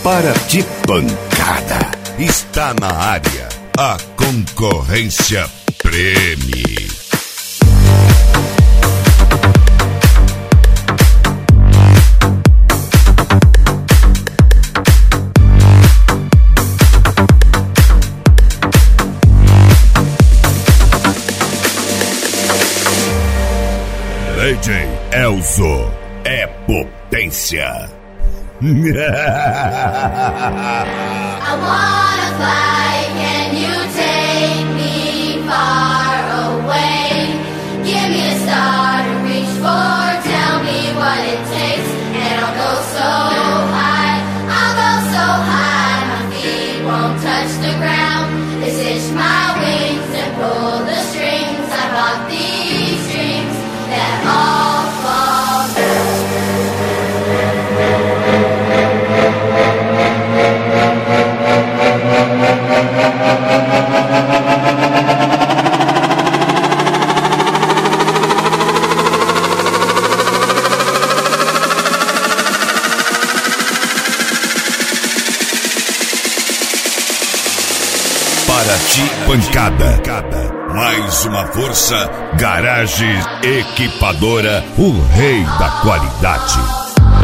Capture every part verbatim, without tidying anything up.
Para de pancada. Está na área. A concorrência preme. D J Elzo é potência. I wanna fly, can you take me far away? Give me a star to reach for, tell me what it takes, and I'll go so high, I'll go so high, my feet won't touch the ground. They stitch my wings and pull the strings. I bought these dreams that all fall through. Para ti, pancada. Mais uma força, Garage Equipadora, o rei da qualidade.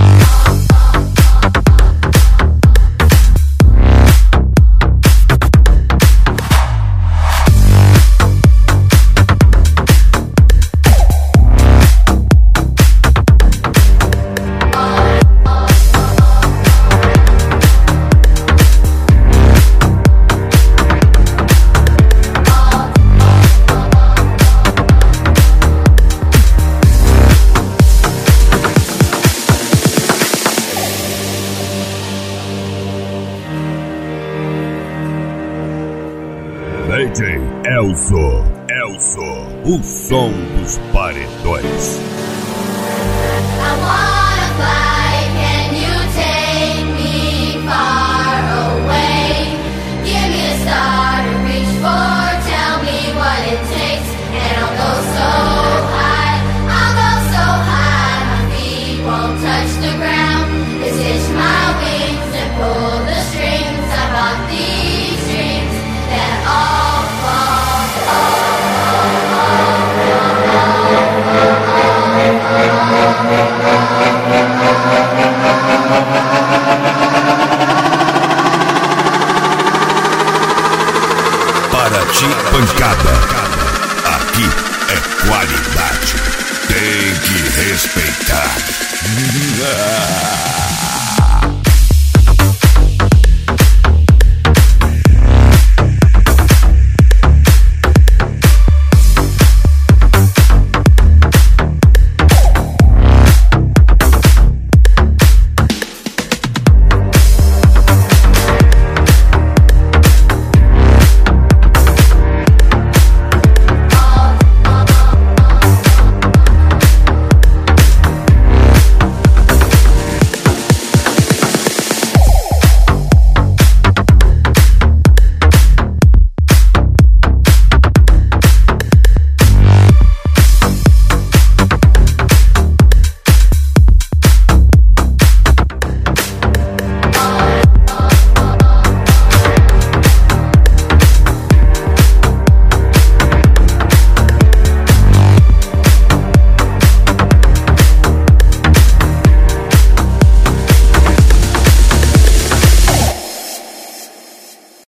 D J Elzo, Elzo, o som dos paredões. I wanna fly, can you take me far away? Give me a star to reach for, tell me what it takes, and I'll go so high, I'll go so high, my feet won't touch the ground. They stitch my wings and pull the strings. I bought these dreams that all Para ti, pancada. Aqui é qualidade. Tem que respeitar.